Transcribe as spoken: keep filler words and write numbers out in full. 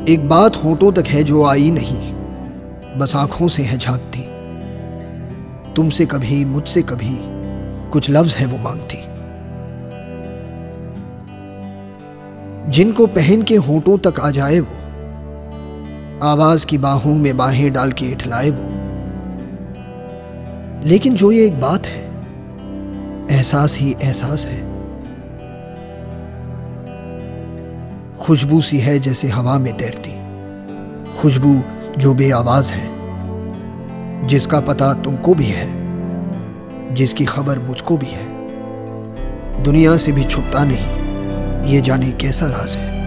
एक बात होठों तक है जो आई नहीं, बस आंखों से है झांकती। तुमसे कभी मुझसे कभी कुछ लफ्ज है वो मांगती। जिनको पहन के होठों तक आ जाए वो, आवाज की बाहों में बाहें डाल के इठलाए वो। लेकिन जो ये एक बात है, एहसास ही एहसास है। खुशबू सी है जैसे हवा में तैरती, खुशबू जो बेआवाज है, जिसका पता तुमको भी है, जिसकी खबर मुझको भी है। दुनिया से भी छुपता नहीं, ये जाने कैसा राज है।